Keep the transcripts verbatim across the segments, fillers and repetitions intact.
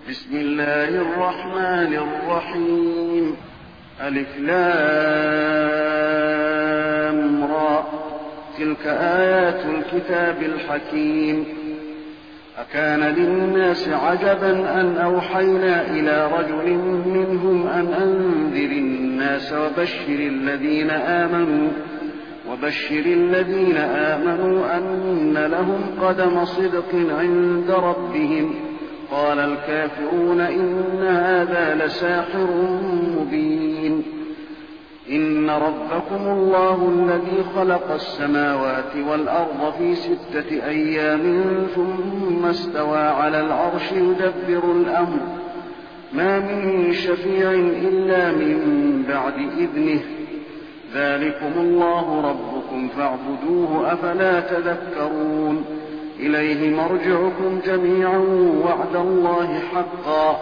بسم الله الرحمن الرحيم. ألف لام را. تلك آيات الكتاب الحكيم. أكان للناس عجبا أن أوحينا إلى رجل منهم أن أنذر الناس وبشر الذين آمنوا وبشر الذين آمنوا أن لهم قدم صدق عند ربهم. قال الكافرون إن هذا لساحر مبين. إن ربكم الله الذي خلق السماوات والأرض في ستة أيام ثم استوى على العرش يدبر الأمر ما من شفيع إلا من بعد إذنه. ذلكم الله ربكم فاعبدوه أفلا تذكرون. إليه مرجعكم جميعا وعد الله حقا.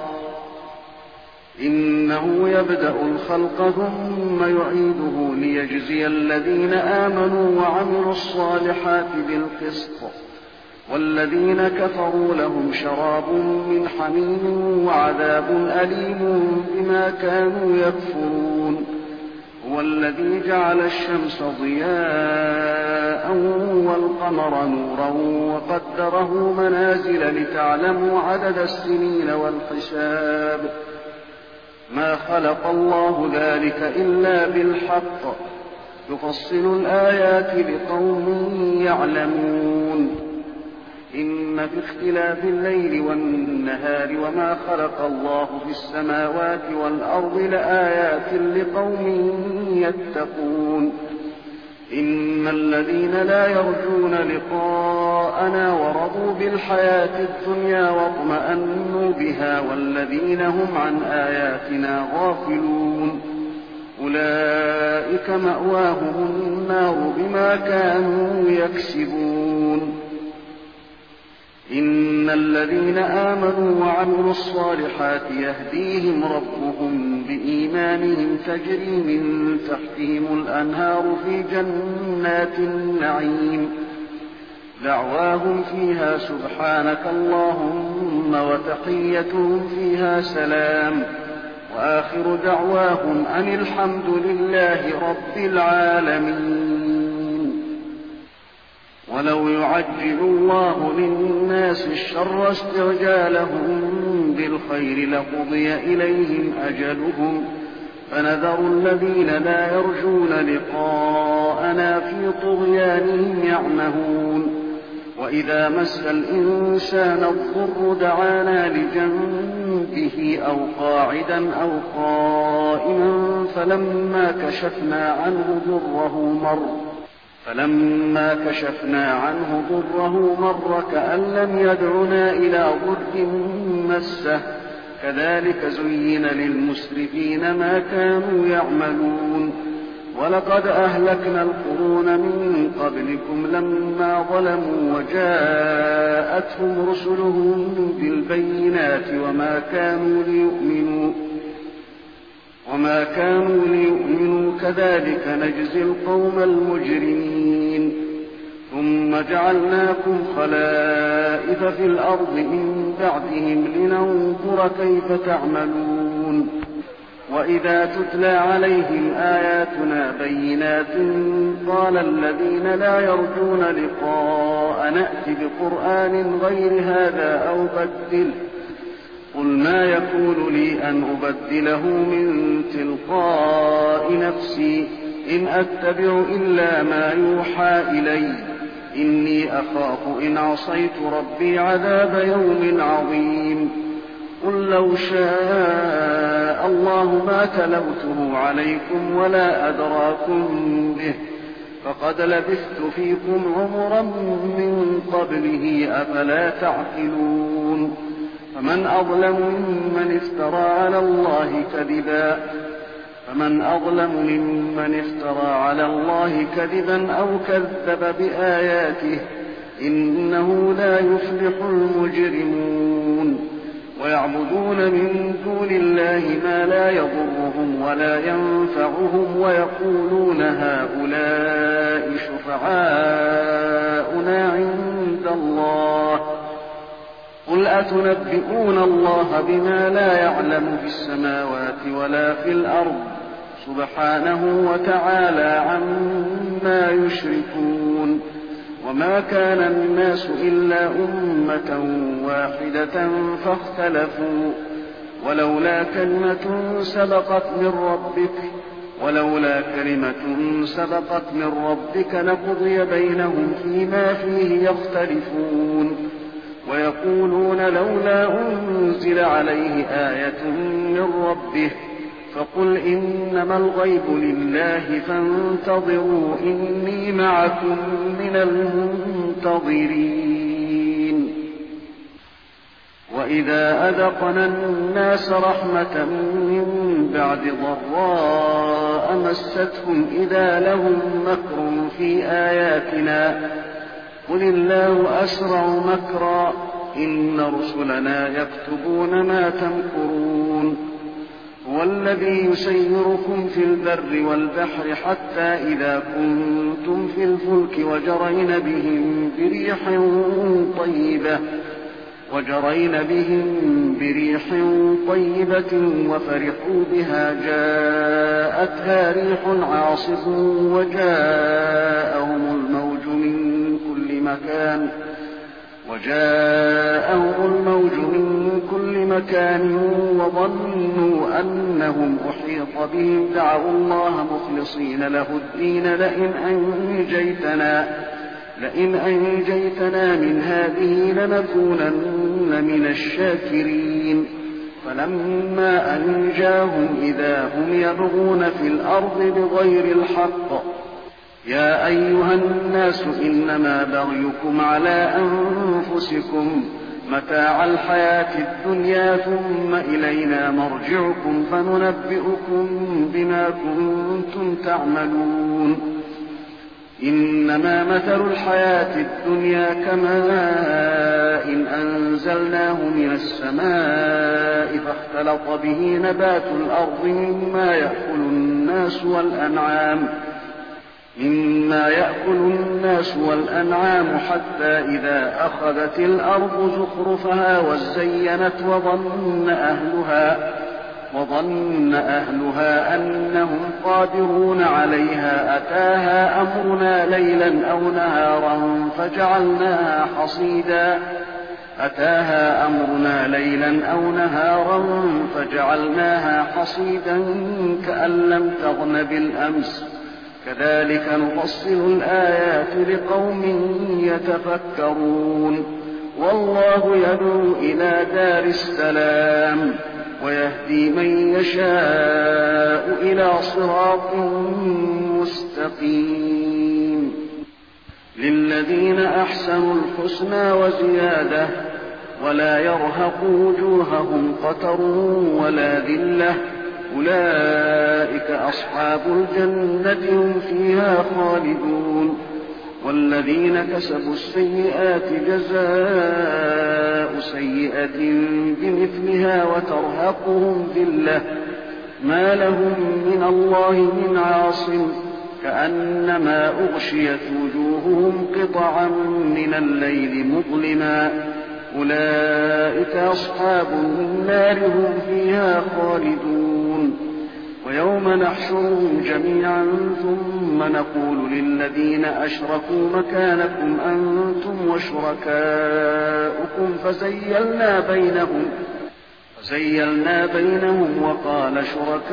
إنه يبدأ الخلق ثم يعيده ليجزي الذين آمنوا وعملوا الصالحات بالقسط. والذين كفروا لهم شراب من حميم وعذاب أليم بما كانوا يكفرون. هو الذي جعل الشمس ضياء والقمر نورا وقدره منازل لتعلموا عدد السنين والحساب. ما خلق الله ذلك إلا بالحق. يفصل الآيات لقوم يعلمون. إن في اختلاف الليل والنهار وما خلق الله في السماوات والأرض لآيات لقوم يتقون. إن الذين لا يرجون لقاءنا ورضوا بالحياة الدنيا واطمأنوا بها والذين هم عن آياتنا غافلون أولئك مأواهم النار بما كانوا يكسبون. إن الذين آمنوا وعملوا الصالحات يهديهم ربهم بإيمانهم تجري من تحتهم الأنهار في جنات النعيم. دعواهم فيها سبحانك اللهم وتحيتهم فيها سلام وآخر دعواهم أن الحمد لله رب العالمين. ولو يعجل الله للناس الشر استعجالهم بالخير لقضي إليهم أجلهم فنذر الذين لا يرجون لقاءنا في طغيانهم يعمهون. وإذا مس الإنسان الضر دعانا لجنبه أو قاعدا أو قائما فلما كشفنا عنه ضره مر فلما كشفنا عنه ضره مر كأن لم يدعنا إلى ضر مسه. كذلك زين للمسرفين ما كانوا يعملون. ولقد أهلكنا القرون من قبلكم لما ظلموا وجاءتهم رسلهم بالبينات وما كانوا ليؤمنوا وما كانوا ليؤمنوا كذلك نجزي القوم المجرمين. ثم جعلناكم خلائف في الأرض من بعدهم لننظر كيف تعملون. وإذا تتلى عليهم آياتنا بينات قال الذين لا يرجون لقاء نأت بقرآن غير هذا أو بدله. قل ما يكون لي أن أبدله من تلقاء نفسي إن أتبع إلا ما يوحى إلي إني أخاف إن عصيت ربي عذاب يوم عظيم. قل لو شاء الله ما تلوته عليكم ولا أدراكم به فقد لبثت فيكم عمرا من قبله أفلا تعقلون. فمن أظلم ممن افترى على الله كذبا فمن أظلم ممن افترى على الله كذبا أو كذب بآياته إنه لا يفلح المجرمون. ويعبدون من دون الله ما لا يضرهم ولا ينفعهم ويقولون هؤلاء شفعاؤنا عند الله. قل قل أتنبئون الله بما لا يعلم في السماوات ولا في الأرض سبحانه وتعالى عما يشركون. وما كان الناس إلا أمة واحدة فاختلفوا ولولا كلمة سبقت من ربك ولولا كلمة سبقت من ربك لقضي بينهم فيما فيه يختلفون. ويقولون لولا أنزل عليه آية من ربه فقل إنما الغيب لله فانتظروا إني معكم من المنتظرين. وإذا أذقنا الناس رحمة من بعد ضراء مستهم إذا لهم مكر في آياتنا قل الله أسرع مكرا إن رسلنا يكتبون ما تمكرون. هو الذي يسيركم في البر والبحر حتى إذا كنتم في الفلك وجرين بهم بريح طيبة وجرين بهم بريح طيبة وفرحوا بها جاءتها ريح عاصف وجاءهم الموج من كل مكان وجاءهم الموج من كل مكان وظنوا أنهم أحيط بهم دعوا الله مخلصين له الدين لئن أنجيتنا لئن أنجيتنا من هذه لنكونن من الشاكرين. فلما أنجاهم إذا هم يبغون في الأرض بغير الحق يا أيها الناس إنما بغيكم على أنفسكم متاع الحياة الدنيا ثم إلينا مرجعكم فننبئكم بما كنتم تعملون. إنما مثل الحياة الدنيا كماء إن أنزلناه من السماء فاختلط به نبات الأرض مما يأكل الناس والأنعام مما يأكل الناس والأنعام حتى إذا أخذت الأرض زخرفها وزينت وظن أهلها وظن أهلها أنهم قادرون عليها أتاها أمرنا ليلا أو نهارا فجعلناها حصيدا أتاها أمرنا ليلا أو نهارا فجعلناها حصيدا كأن لم تغن بالأمس كذلك نفصل الآيات لقوم يتفكرون. والله يدعو إلى دار السلام ويهدي من يشاء إلى صراط مستقيم. للذين أحسنوا الحسنى وزيادة ولا يرهق وجوههم قتر ولا ذلة أولئك أصحاب الجنة هم فيها خالدون. والذين كسبوا السيئات جزاء سيئة بمثلها وترهقهم ذلة ما لهم من الله من عاصم كأنما أغشيت وجوههم قطعا من الليل مظلما أولئك أصحاب النار هم فيها خالدون. ويوم نحشرهم جميعا ثم نقول للذين أشركوا مكانكم أنتم وشركاؤكم فزيلنا بينهم فزيلنا بينهم وقال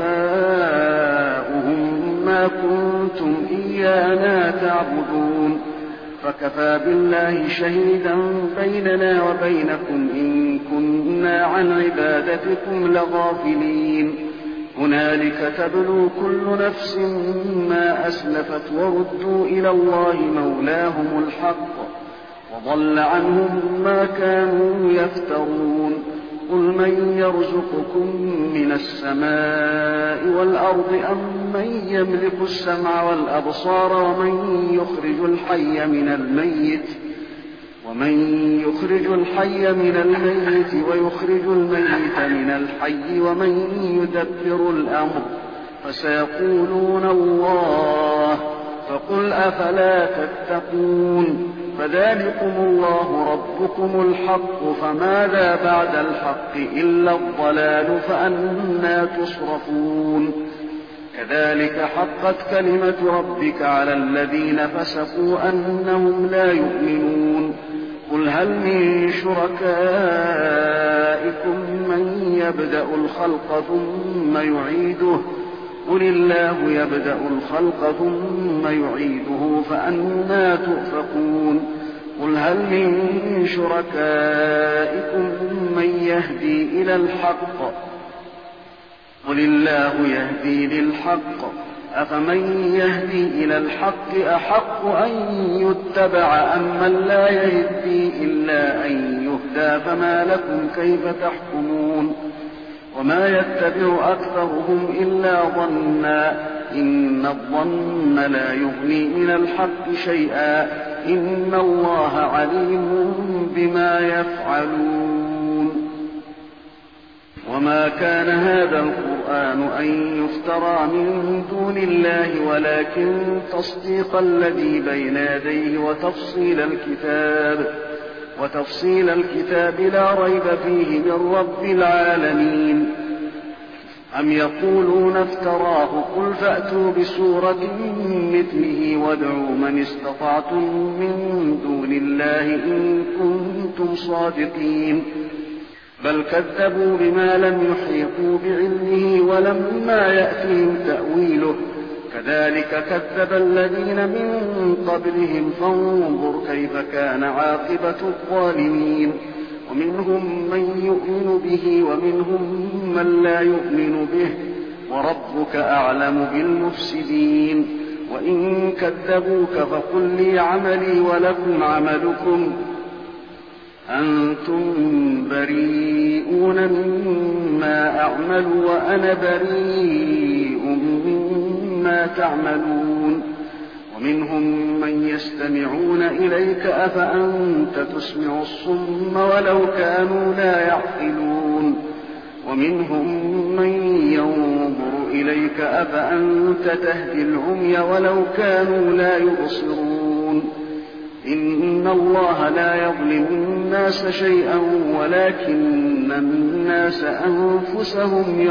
شركاؤهم ما كنتم إيانا تعبدون فكفى بالله شهيدا بيننا وبينكم إن كنا عن عبادتكم لغافلين. هنالك تبلو كل نفس ما أسلفت وردوا إلى الله مولاهم الحق وضل عنهم ما كانوا يفترون. قل من يرزقكم من السماء والأرض أم من يملك السمع والأبصار ومن يخرج الحي من الميت ومن يخرج الحي من الميت ويخرج الميت من الحي ومن يدبر الأمر فسيقولون الله فقل أفلا تتقون فذلكم الله ربكم الحق فماذا بعد الحق إلا الضلال فأنى تصرفون كذلك حقت كلمة ربك على الذين فسقوا أنهم لا يؤمنون قل هل من شركائكم من يبدأ الخلق ثم يعيده قل الله يبدأ الخلق ثم يعيده فأنى تؤفكون قل هل من شركائكم من يهدي إلى الحق قل الله يهدي للحق أفمن يهدي إلى الحق أحق أن يتبع أم من لا يهدي إلا أن يهدى فما لكم كيف تحكمون وما يتبع أكثرهم إلا ظنا إن الظن لا يغني من الحق شيئا إن الله عليم بما يفعلون وما كان هذا القرآن أن يفترى من دون الله ولكن تصديق الذي بين يديه وتفصيل الكتاب وتفصيل الكتاب لا ريب فيه من رب العالمين أم يقولون افتراه قل فأتوا بسورة مثله وادعوا من استطعتم من دون الله إن كنتم صادقين بل كذبوا بما لم يحيطوا بعلمه ولما يأتهم تأويله كذلك كذب الذين من قبلهم فانظر كيف كان عاقبة الظالمين ومنهم من يؤمن به ومنهم من لا يؤمن به وربك أعلم بالمفسدين وإن كذبوك فقل لي عملي ولكم عملكم أنتم بريئون مما أعمل وأنا بريء مما تعملون ومنهم من يستمعون إليك أفأنت تسمع الصم ولو كانوا لا يعقلون ومنهم من ينظر إليك أفأنت تهدي العمي ولو كانوا لا يبصرون إن الله لا يظلم الناس شيئا ولكن الناس أنفسهم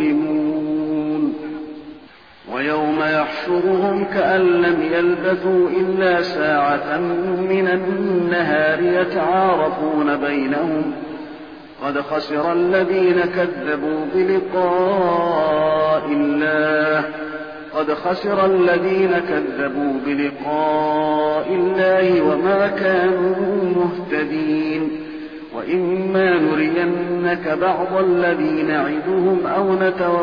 يظلمون ويوم يحشرهم كأن لم يلبثوا إلا ساعة من النهار يتعارفون بينهم قد خسر الذين كذبوا بلقاء الله قد خسر الذين كذبوا بلقاء الله وما كانوا مهتدين وإما نرينك بعض الذي نعدهم أو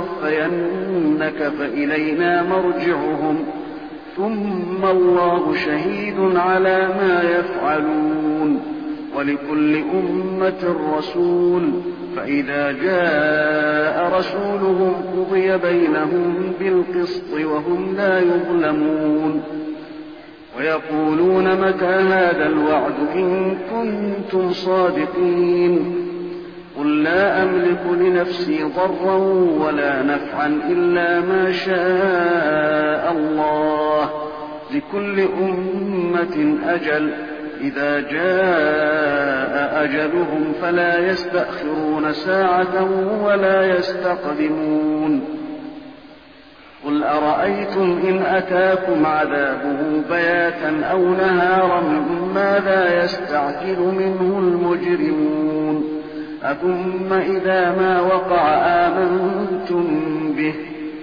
نتوفينك فإلينا مرجعهم ثم الله شهيد على ما يفعلون ولكل أمة رسول فإذا جاء رسولهم قضي بينهم بالقسط وهم لا يظلمون ويقولون متى هذا الوعد إن كنتم صادقين قل لا أملك لنفسي ضرا ولا نفعا إلا ما شاء الله لكل أمة أجل إذا جاء أجلهم فلا يستأخرون ساعة ولا يستقدمون قل أرأيتم إن أتاكم عذابه بياتا أو نهارا ماذا يستعجل منه المجرمون أثم إذا ما وقع آمنتم به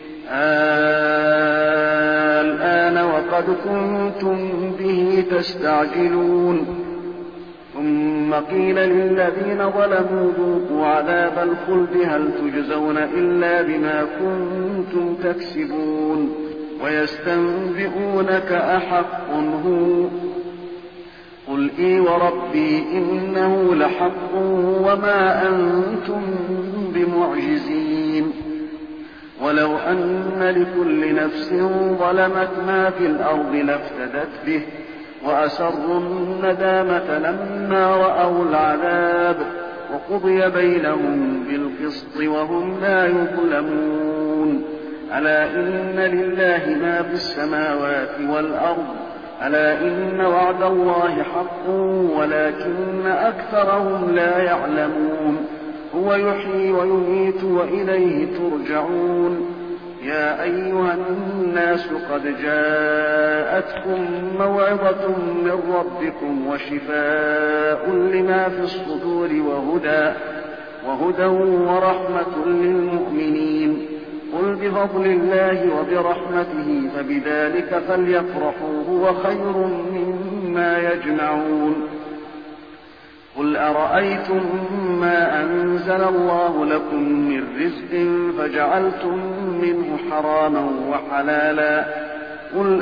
الآن وقد كنتم به تستعجلون ثم قيل للذين ظلموا ذوقوا عذاب الخلد هل تجزون إلا بما كنتم تكسبون ويستنبئونك أحق هو قل إي وربي إنه لحق وما أنتم بمعجزين ولو أن لكل نفس ظلمت ما في الأرض لافتدت به وأسروا الندامة لما رأوا العذاب وقضي بينهم بالقسط وهم لا يظلمون ألا إن لله ما في السماوات والأرض ألا إن وعد الله حق ولكن أكثرهم لا يعلمون هو يحيي ويميت وإليه ترجعون يا أيها الناس قد جاءتكم موعظة من ربكم وشفاء لما في الصدور وهدى, وهدى ورحمة للمؤمنين قل بفضل الله وبرحمته فبذلك فليفرحوا هو خير مما يجمعون قل أرأيتم ما أنزل الله لكم من رزق فجعلتم منه حراما وحلالا قل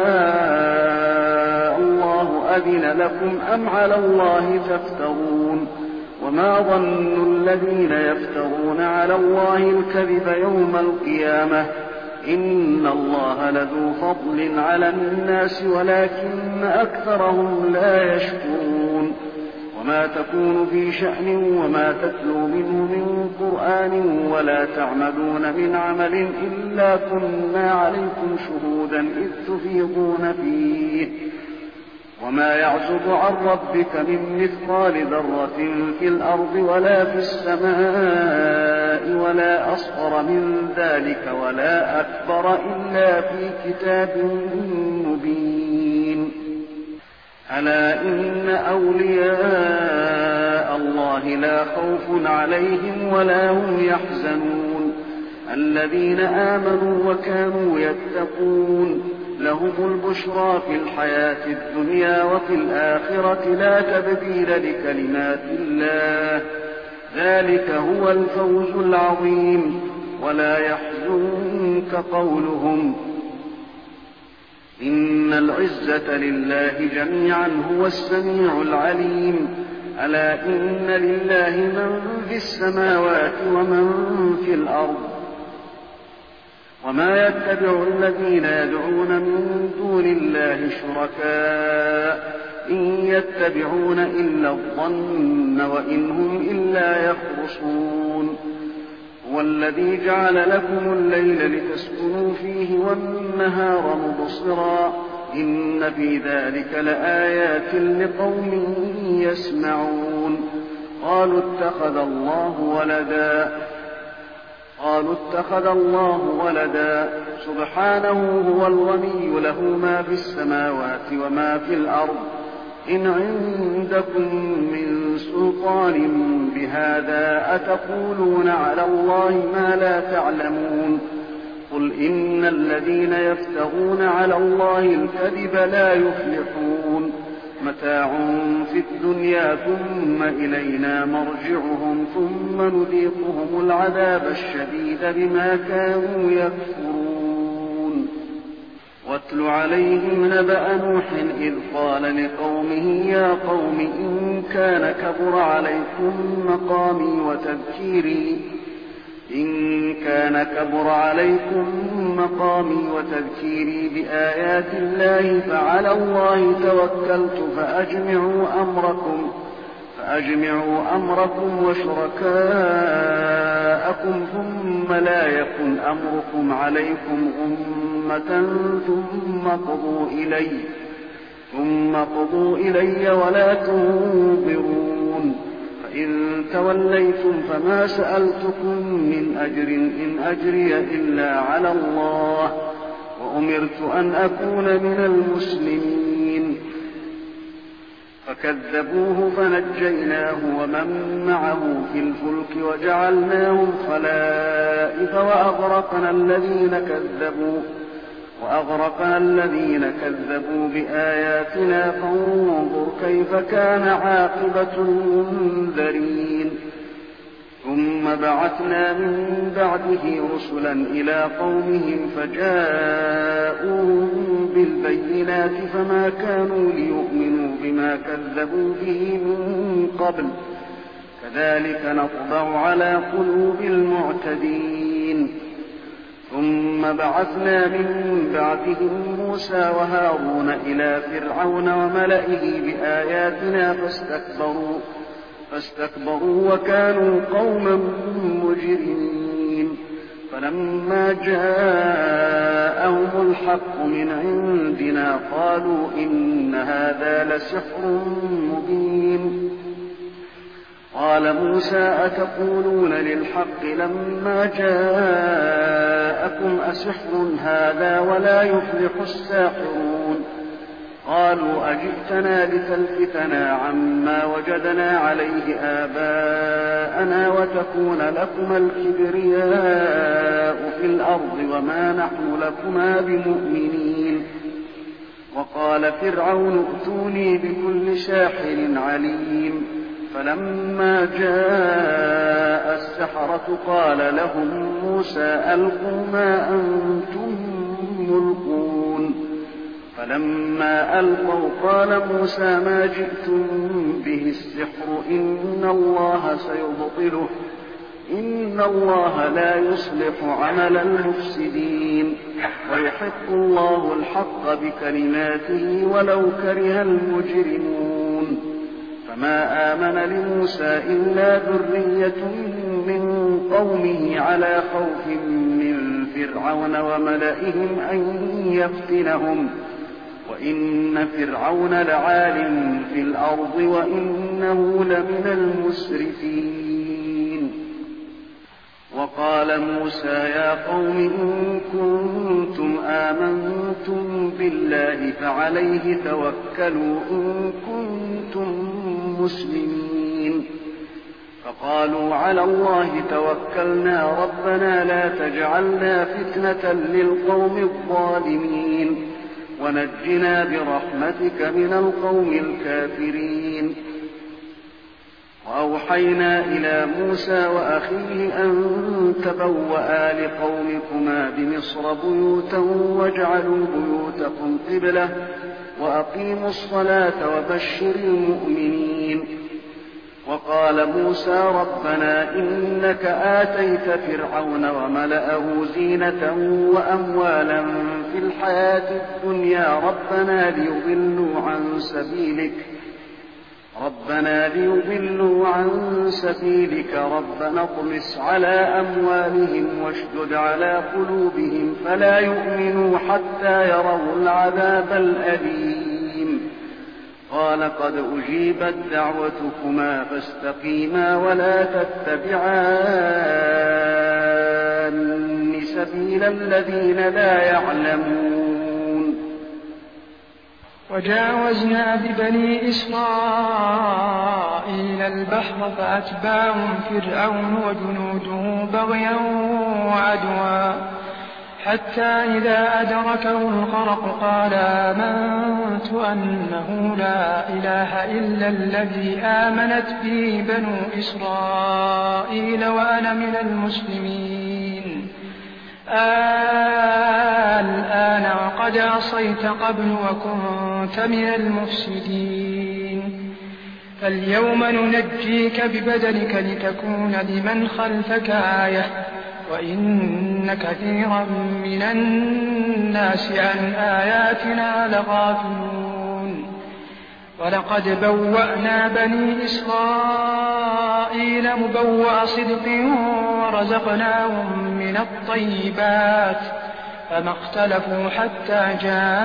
آه الله أذن لكم أم على الله تفترون وما ظن الذين يفترون على الله الكذب يوم القيامة إن الله لذو فضل على الناس ولكن أكثرهم لا يشكرون وما تكون في شأن وما تتلو منه من قرآن ولا تعملون من عمل إلا كنا عليكم شهودا إذ تفيضون فيه وما يعزب عن ربك من مثقال ذرة في الأرض ولا في السماء ولا أصغر من ذلك ولا أكبر إلا في كتاب مبين ألا إن أولياء الله لا خوف عليهم ولا هم يحزنون الذين آمنوا وكانوا يتقون لهم البشرى في الحياة الدنيا وفي الآخرة لا تبديل لكلمات الله ذلك هو الفوز العظيم ولا يحزنك قولهم إن العزة لله جميعا هو السميع العليم ألا إن لله من في السماوات ومن في الأرض وما يتبع الذين يدعون من دون الله شركاء إن يتبعون إلا الظن وإن هم إلا يخرصون هو الذي جعل لكم الليل لتسكنوا فيه والنهار مبصرا إن في ذلك لآيات لقوم يسمعون قالوا اتخذ الله ولدا قالوا اتخذ الله ولدا سبحانه هو الغني له ما في السماوات وما في الأرض إن عندكم من سلطان بهذا أتقولون على الله ما لا تعلمون قل إن الذين يفترون على الله الكذب لا يفلحون متاع في الدنيا ثم إلينا مرجعهم ثم نذيقهم العذاب الشديد بما كانوا يكفرون واتل عليهم نبأ نوح إذ قال لقومه يا قوم إن كان كبر عليكم مقامي وتذكيري إن كان كبر عليكم مقامي وتذكيري بآيات الله فعلى الله توكلت فأجمعوا أمركم فأجمعوا أمركم وشركاءكم ثم لا يكن أمركم عليكم أمة ثم قضوا إلي ثم قضوا إلي ولا تنظرون فإن توليتم فما سألتكم من أجر إن أجري إلا على الله وأمرت أن أكون من المسلمين فكذبوه فنجيناه ومن معه في الفلك وجعلناهم خلائف وأغرقنا الذين كذبوا وأغرقنا الذين كذبوا بآياتنا فانظر كيف كان عاقبة المنذرين ثم بعثنا من بعده رسلا إلى قومهم فجاءوهم بالبينات فما كانوا ليؤمنوا بما كذبوا به من قبل كذلك نطبع على قلوب المعتدين ثم بعثنا من بعدهم موسى وهارون إلى فرعون وملئه بآياتنا فاستكبروا فاستكبروا وكانوا قوما مجرمين فلما جاءهم الحق من عندنا قالوا إن هذا لسحر مبين. قال موسى أتقولون للحق لما جاءكم أسحر هذا ولا يفلح الساحرون. قالوا أجئتنا لتلفتنا عما وجدنا عليه آباءنا وتكون لكما الكبرياء في الأرض وما نحن لكما بمؤمنين. وقال فرعون ائتوني بكل ساحر عليم. فلما جاء السحرة قال لهم موسى ألقوا ما أنتم ملقون. فلما ألقوا قال موسى ما جئتم به السحر إن الله سيبطله إن الله لا يصلح عمل المفسدين ويحق الله الحق بكلماته ولو كره المجرمون. فما آمن لموسى إلا ذرية من قومه على خوف من فرعون وملئهم أن يفتنهم وإن فرعون لعال في الأرض وإنه لمن المسرفين. وقال موسى يا قوم إن كنتم آمنتم بالله فعليه توكلوا إن كنتم مسلمين. فقالوا على الله توكلنا ربنا لا تجعلنا فتنة للقوم الظالمين ونجنا برحمتك من القوم الكافرين. وأوحينا إلى موسى وأخيه أن تبوأ لقومكما بمصر بيوتا واجعلوا بيوتكم قبلة وأقيموا الصلاة وبشر المؤمنين. وقال موسى ربنا إنك آتيت فرعون وملأه زينة وأموالا في الحياة الدنيا ربنا ليضلوا عن سبيلك ربنا ليضلوا عن سبيلك ربنا اطمس على أموالهم واشدد على قلوبهم فلا يؤمنوا حتى يروا العذاب الأليم. قال قد أجيبت دعوتكما فاستقيما ولا تتبعان سبيل الذين لا يعلمون. وجاوزنا ببني إسرائيل البحر فأتباعهم فرعون وجنوده بغيا وعدوا حتى إذا أدركه الغرق قال آمنت أنه لا إله إلا الذي آمنت به بنو إسرائيل وأنا من المسلمين. الآن وقد عصيت قبل وكنت من المفسدين. فاليوم ننجيك ببدنك لتكون لمن خلفك آية وإن كثيرا من الناس عن آياتنا لغافلون. ولقد بوأنا بني إسرائيل مبوأ صدق ورزقناهم من الطيبات فما اختلفوا حتى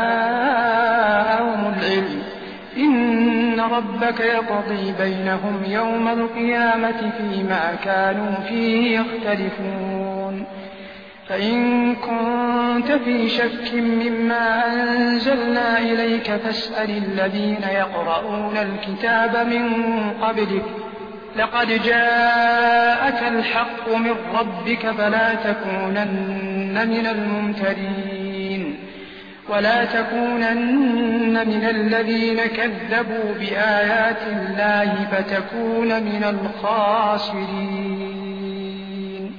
جاءهم العلم إن ربك يقضي بينهم يوم القيامة فيما كانوا فيه يختلفون. فإن كنت في شك مما أنزلنا إليك فاسأل الذين يقرؤون الكتاب من قبلك لقد جاءك الحق من ربك فلا تكونن من الممترين ولا تكونن من الذين كذبوا بآيات الله فتكون من الخاسرين.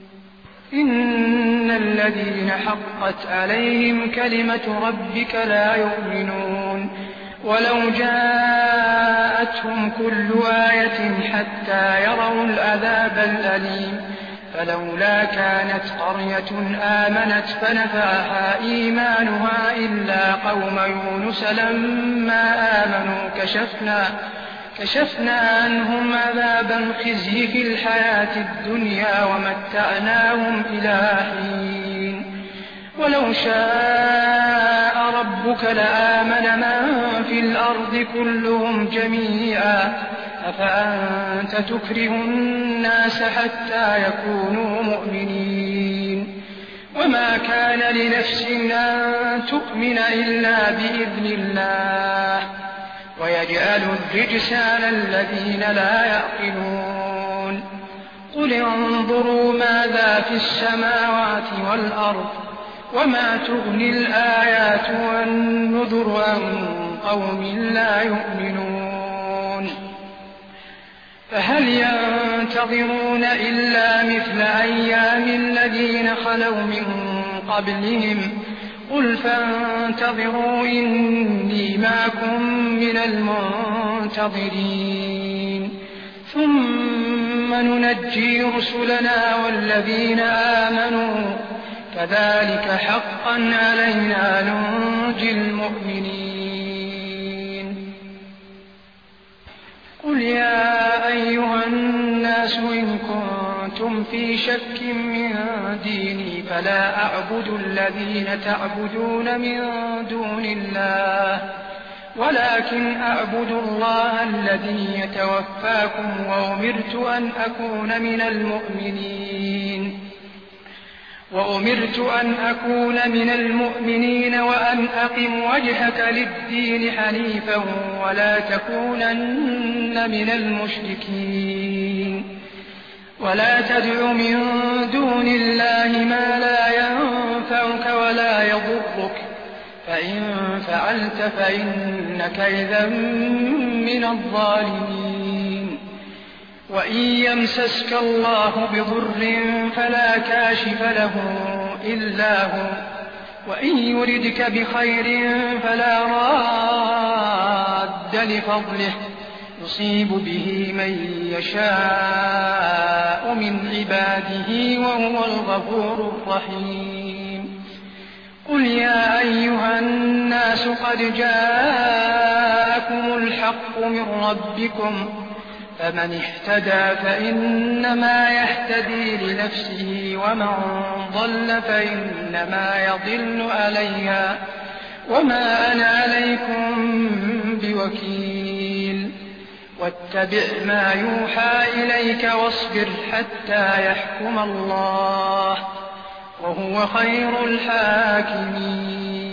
إن الذين حقت عليهم كلمة ربك لا يؤمنون ولو جاءتهم كل آية حتى يروا العذاب الأليم. فلولا كانت قرية آمنت فنفعها إيمانها إلا قوم يونس لما آمنوا كشفنا, كشفنا عنهم عذاب الخزي في الحياة الدنيا ومتعناهم إلى حين ولو شاء ربك لآمن من في الأرض كلهم جميعا أفأنت تكره الناس حتى يكونوا مؤمنين وما كان لنفس أن تؤمن إلا بإذن الله ويجعل الرجس على الذين لا يعقلون قل انظروا ماذا في السماوات والأرض وما تغني الآيات والنذر عن قوم لا يؤمنون فهل ينتظرون إلا مثل أيام الذين خلوا من قبلهم قل فانتظروا إني معكم من المنتظرين ثم ننجي رسلنا والذين آمنوا كذلك حقا علينا ننجي المؤمنين قل يا أيها الناس إن كنتم في شك من ديني فلا أعبد الذين تعبدون من دون الله ولكن أعبد الله الذي يتوفاكم وأمرت أن أكون من المؤمنين وأمرت أن أكون من المؤمنين وأن أقم وجهك للدين حنيفا ولا تكونن من المشركين ولا تدع من دون الله ما لا ينفعك ولا يضرك فإن فعلت فإنك إذا من الظالمين وإن يمسسك الله بضر فلا كاشف له إلا هو وإن يردك بخير فلا راد لفضله يصيب به من يشاء من عباده وهو الغفور الرحيم قل يا أيها الناس قد جاءكم الحق من ربكم فمن اهتدى فإنما يهتدي لنفسه ومن ضل فإنما يضل عليها وما أنا عليكم بوكيل واتبع ما يوحى إليك واصبر حتى يحكم الله وهو خير الحاكمين